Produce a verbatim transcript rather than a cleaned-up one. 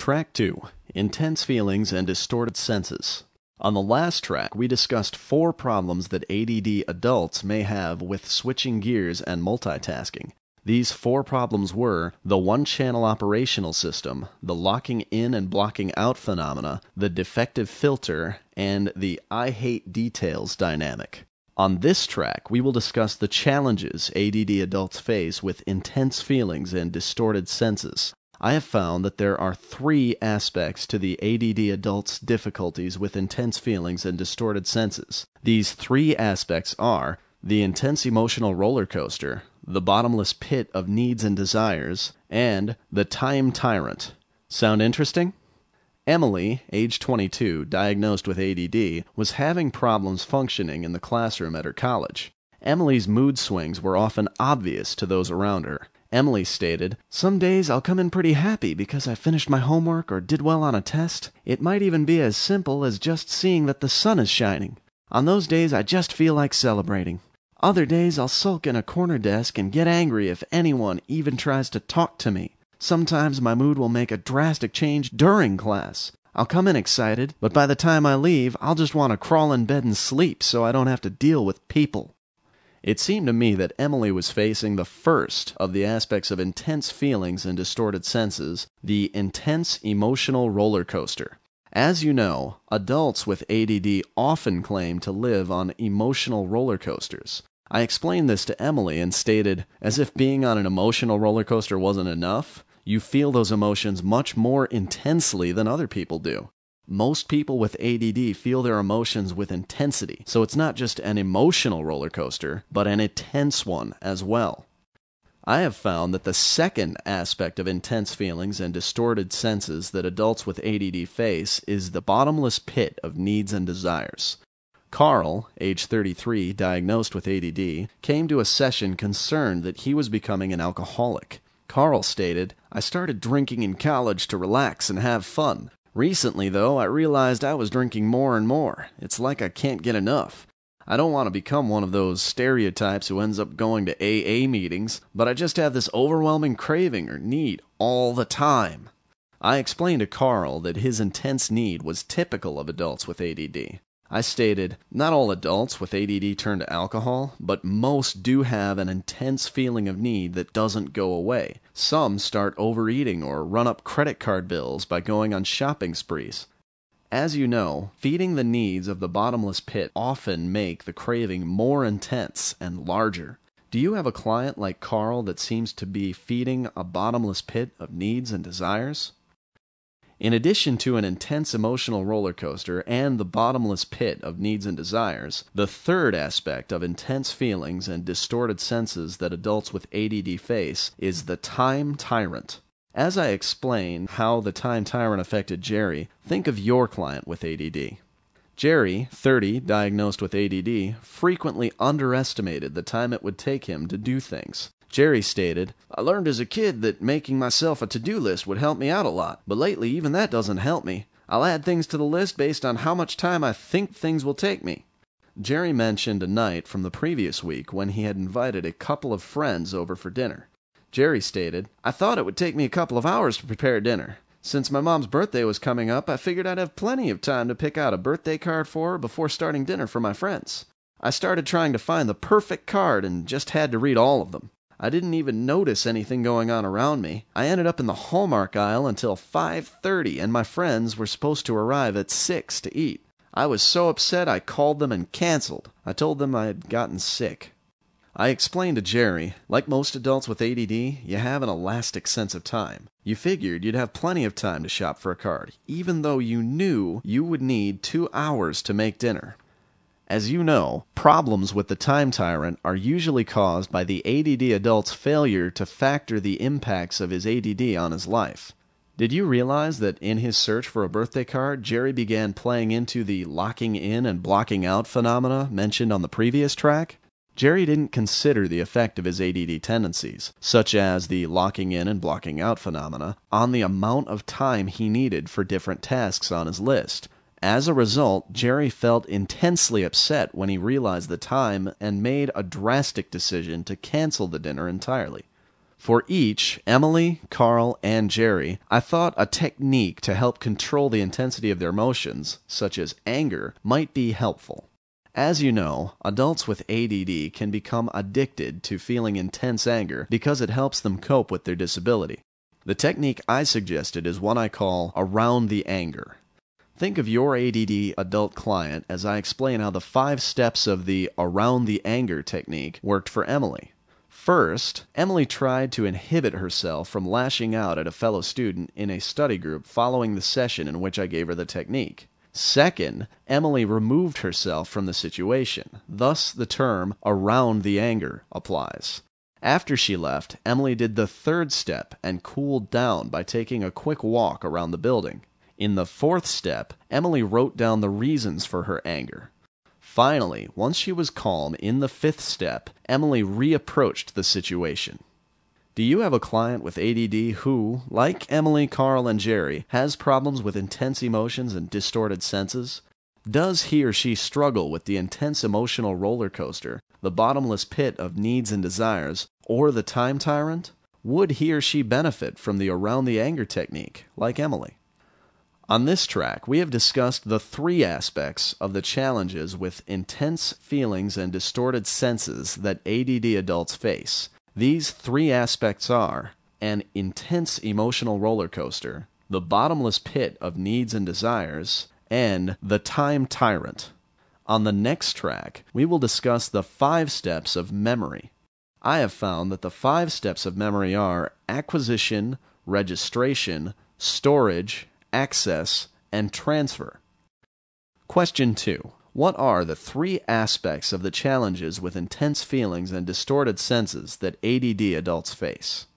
Track two. Intense Feelings and Distorted Senses. On the last track, we discussed four problems that A D D adults may have with switching gears and multitasking. These four problems were the one-channel operational system, the locking in and blocking out phenomena, the defective filter, and the I hate details dynamic. On this track, we will discuss the challenges A D D adults face with intense feelings and distorted senses. I have found that there are three aspects to the A D D adult's difficulties with intense feelings and distorted senses. These three aspects are the intense emotional roller coaster, the bottomless pit of needs and desires, and the time tyrant. Sound interesting? Emily, age twenty-two, diagnosed with A D D, was having problems functioning in the classroom at her college. Emily's mood swings were often obvious to those around her. Emily stated, "Some days I'll come in pretty happy because I finished my homework or did well on a test. It might even be as simple as just seeing that the sun is shining. On those days I just feel like celebrating. Other days I'll sulk in a corner desk and get angry if anyone even tries to talk to me. Sometimes my mood will make a drastic change during class. I'll come in excited, but by the time I leave, I'll just want to crawl in bed and sleep so I don't have to deal with people." It seemed to me that Emily was facing the first of the aspects of intense feelings and distorted senses, the intense emotional roller coaster. As you know, adults with A D D often claim to live on emotional roller coasters. I explained this to Emily and stated, as if being on an emotional roller coaster wasn't enough, you feel those emotions much more intensely than other people do. Most people with A D D feel their emotions with intensity, so it's not just an emotional roller coaster, but an intense one as well. I have found that the second aspect of intense feelings and distorted senses that adults with A D D face is the bottomless pit of needs and desires. Carl, age thirty-three, diagnosed with A D D, came to a session concerned that he was becoming an alcoholic. Carl stated, "I started drinking in college to relax and have fun. Recently, though, I realized I was drinking more and more. It's like I can't get enough. I don't want to become one of those stereotypes who ends up going to A A meetings, but I just have this overwhelming craving or need all the time." I explained to Carl that his intense need was typical of adults with A D D. I stated, not all adults with A D D turn to alcohol, but most do have an intense feeling of need that doesn't go away. Some start overeating or run up credit card bills by going on shopping sprees. As you know, feeding the needs of the bottomless pit often make the craving more intense and larger. Do you have a client like Carl that seems to be feeding a bottomless pit of needs and desires? In addition to an intense emotional roller coaster and the bottomless pit of needs and desires, the third aspect of intense feelings and distorted senses that adults with A D D face is the time tyrant. As I explain how the time tyrant affected Jerry, think of your client with A D D. Jerry, thirty, diagnosed with A D D, frequently underestimated the time it would take him to do things. Jerry stated, "I learned as a kid that making myself a to-do list would help me out a lot, but lately even that doesn't help me. I'll add things to the list based on how much time I think things will take me." Jerry mentioned a night from the previous week when he had invited a couple of friends over for dinner. Jerry stated, "I thought it would take me a couple of hours to prepare dinner. Since my mom's birthday was coming up, I figured I'd have plenty of time to pick out a birthday card for her before starting dinner for my friends. I started trying to find the perfect card and just had to read all of them. I didn't even notice anything going on around me. I ended up in the Hallmark aisle until five thirty, and my friends were supposed to arrive at six to eat. I was so upset I called them and canceled. I told them I had gotten sick." I explained to Jerry, like most adults with A D D, you have an elastic sense of time. You figured you'd have plenty of time to shop for a card, even though you knew you would need two hours to make dinner. As you know, problems with the time tyrant are usually caused by the A D D adult's failure to factor the impacts of his A D D on his life. Did you realize that in his search for a birthday card, Jerry began playing into the locking in and blocking out phenomena mentioned on the previous track? Jerry didn't consider the effect of his A D D tendencies, such as the locking in and blocking out phenomena, on the amount of time he needed for different tasks on his list. As a result, Jerry felt intensely upset when he realized the time and made a drastic decision to cancel the dinner entirely. For each, Emily, Carl, and Jerry, I thought a technique to help control the intensity of their emotions, such as anger, might be helpful. As you know, adults with A D D can become addicted to feeling intense anger because it helps them cope with their disability. The technique I suggested is one I call around the anger. Think of your A D D adult client as I explain how the five steps of the around the anger technique worked for Emily. First, Emily tried to inhibit herself from lashing out at a fellow student in a study group following the session in which I gave her the technique. Second, Emily removed herself from the situation. Thus, the term around the anger applies. After she left, Emily did the third step and cooled down by taking a quick walk around the building. In the fourth step, Emily wrote down the reasons for her anger. Finally, once she was calm in the fifth step, Emily reapproached the situation. Do you have a client with A D D who, like Emily, Carl, and Jerry, has problems with intense emotions and distorted senses? Does he or she struggle with the intense emotional roller coaster, the bottomless pit of needs and desires, or the time tyrant? Would he or she benefit from the around the anger technique, like Emily? On this track, we have discussed the three aspects of the challenges with intense feelings and distorted senses that A D D adults face. These three aspects are an intense emotional roller coaster, the bottomless pit of needs and desires, and the time tyrant. On the next track, we will discuss the five steps of memory. I have found that the five steps of memory are acquisition, registration, storage, access, and transfer. Question two. What are the three aspects of the challenges with intense feelings and distorted senses that A D D adults face?